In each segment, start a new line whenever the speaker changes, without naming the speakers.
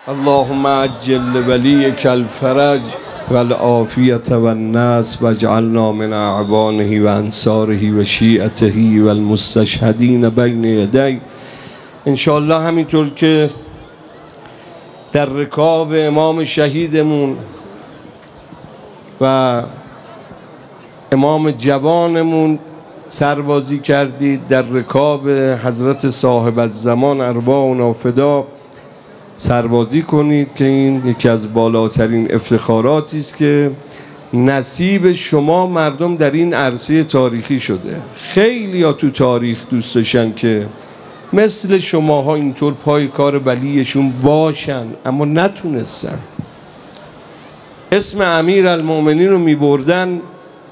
اللهم عجل ولیک الفرج والعافیة والنصر واجعلنا من اعوانه و انصاره و شیعته و المستشهدین بین یدی. انشاءالله همینطور که در رکاب امام شهیدمون و امام جوانمون سربازی کردید، در رکاب حضرت صاحب الزمان ارواحنا فدا سربازی کنید که این یکی از بالاترین افتخاراتی است که نصیب شما مردم در این عرصه تاریخی شده. خیلی ها تو تاریخ دوست داشتن که مثل شماها اینطور پای کار ولیشون باشن، اما نتونستن. اسم امیر المؤمنین رو می بردن،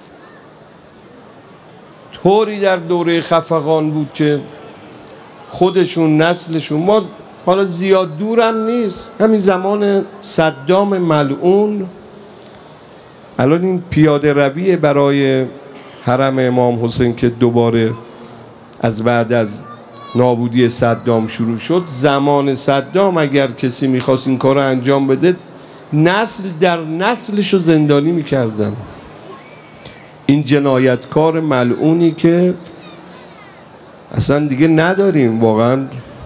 طوری در دوره خفقان بود که خودشون نسلشون، ما حالا زیاد دورم نیست، همین زمان صدام ملعون، الان این پیاده روی برای حرم امام حسین که دوباره از بعد از نابودی صدام شروع شد، زمان صدام اگر کسی میخواست این کار رو انجام بده نسل در نسلش رو زندانی میکردن. این جنایتکار ملعونی که اصلا دیگه نداریم واقعا.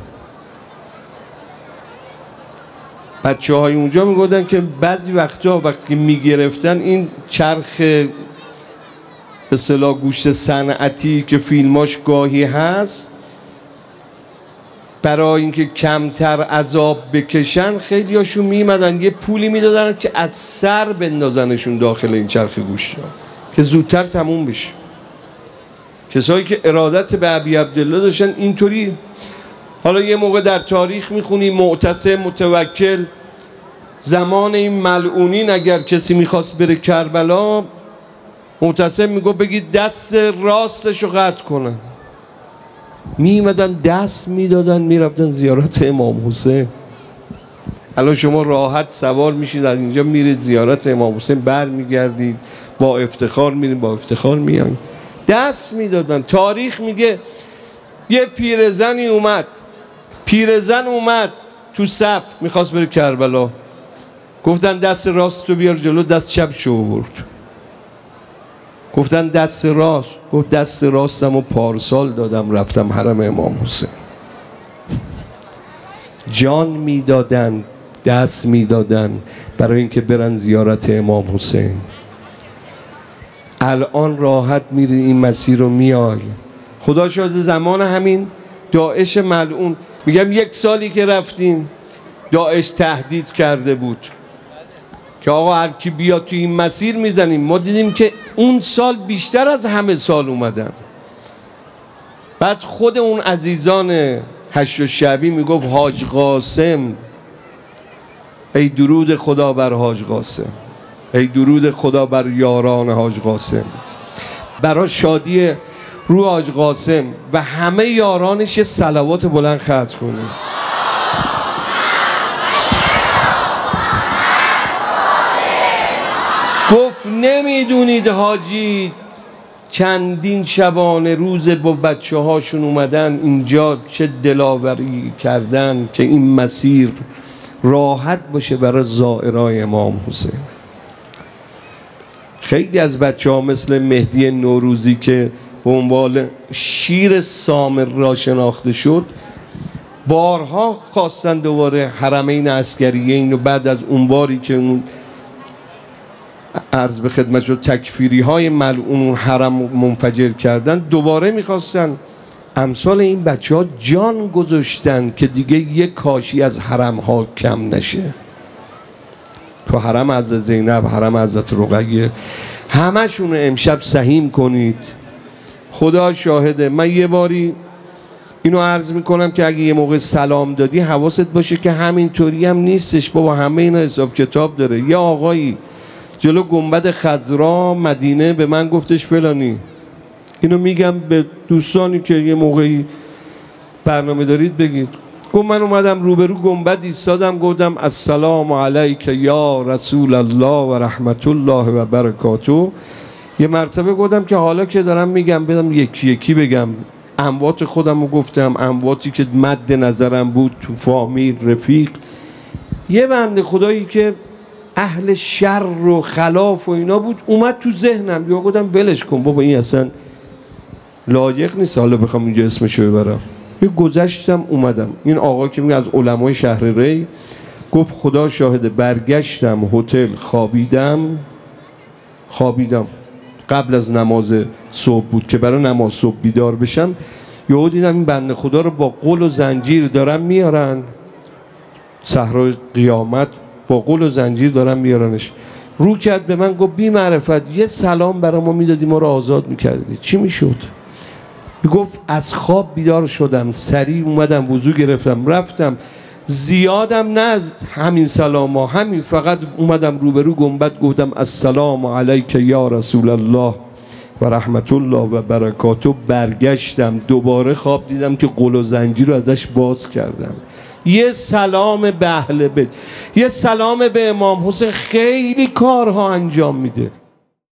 بچه های اونجا میگفتن که بعضی وقتا وقتی که میگرفتن این چرخ به اصطلاح گوشت صنعتی که فیلماش گاهی هست، برای اینکه کمتر عذاب بکشن خیلی هاشون میمدن یه پولی میدادن که از سر بندازنشون داخل این چرخ گوشت که زودتر تموم بشه. کسایی که ارادت به ابی عبدالله داشتن اینطوری. حالا یه موقع در تاریخ میخونی معتصم متوکل زمان این ملعونین اگر کسی میخواست بره کربلا، معتصم میگو بگید دست راستشو قطع کنن، میمدن دست میدادن میرفتن زیارت امام حسین. الان شما راحت سوار میشید از اینجا میرید زیارت امام حسین، بر میگردید با افتخار میرید با افتخار میایید. دست میدادن. تاریخ میگه یه پیرزن اومد تو صف میخواست بره کربلا، گفتن دست راست تو بیار جلو، دست چپ شو برد. گفتن دست راست، گفت دست راستم و پارسال دادم رفتم حرم امام حسین. جان میدادن، دست میدادن برای اینکه برن زیارت امام حسین. الان راحت میری این مسیر رو میای. خدا شاهد زمان همین داعش ملعون، میگم 1 سالی که رفتیم داعش تهدید کرده بود که آقا هر کی بیاد تو این مسیر میزنیم. ما دیدیم که اون سال بیشتر از همه سال اومدن. بعد خود اون عزیزان هشت شعبی میگفت حاج قاسم، ای درود خدا بر حاج قاسم، ای درود خدا بر یاران حاج قاسم، برای شادی رو حاج قاسم و همه یارانش یه صلوات بلند ختم کنیم. گفت نمیدونید حاجی چندین شبانه روز با بچه هاشون اومدن اینجا چه دلاوری کردن که این مسیر راحت باشه برای زائرای امام حسین. خیلی از بچه ها مثل مهدی نوروزی که به عنوان شیر سامر را شناخته شد، بارها خواستن دوباره حرمین عسکریه اینو بعد از اون باری که اون عرض به خدمت شد تکفیری های ملعون حرم منفجر کردن، دوباره میخواستن. امثال این بچه ها جان گذاشتن که دیگه یک کاشی از حرم ها کم نشه. تو حرم حضرت زینب، حرم حضرت رقیه، همشون امشب سهیم کنید. خدا شاهده. من یه باری اینو عرض میکنم که اگه یه موقع سلام دادی حواست باشه که همینطوری هم نیستش بابا، همه اینا حساب کتاب داره. یه آقایی جلو گنبد خضرا مدینه به من گفتش فلانی، اینو میگم به دوستانی که یه موقعی برنامه دارید بگید، گفت من اومدم روبرو گنبد ایستادم، گفتم السلام علیک یا رسول الله و رحمت الله و برکاته. یه مرتبه گفتم که حالا که دارم میگم بدم یکی یکی بگم. اموات خودم رو گفتم، امواتی که مد نظرم بود تو فامیل رفیق. یه بنده خدایی که اهل شر و خلاف و اینا بود اومد تو ذهنم، یا گفتم ولش کن بابا این اصلا لایق نیست حالا بخوام اینجا اسمشو ببرم. یه گذشتم اومدم، این آقا که میگه از علمای شهر ری، گفت خدا شاهده برگشتم هتل خوابیدم قبل از نماز صبح بود که برای نماز صبح بیدار بشم، یهو دیدم این بنده خدا رو با قل و زنجیر دارن میارن صحرای قیامت، با قل و زنجیر دارن میارنش. رو کرد به من گفت بی معرفت یه سلام برای ما میدادی ما رو آزاد میکردی چی میشد؟ گفت از خواب بیدار شدم، سریع اومدم وضو گرفتم رفتم، زیادم نه از همین سلام ها، همین فقط اومدم روبرو گنبد گفتم السلام علیک یا رسول الله و رحمت الله و برکاته. برگشتم دوباره خواب دیدم که قل و زنجیر رو ازش باز کردم. یه سلام به اهل بیت، یه سلام به امام حسین خیلی کارها انجام میده.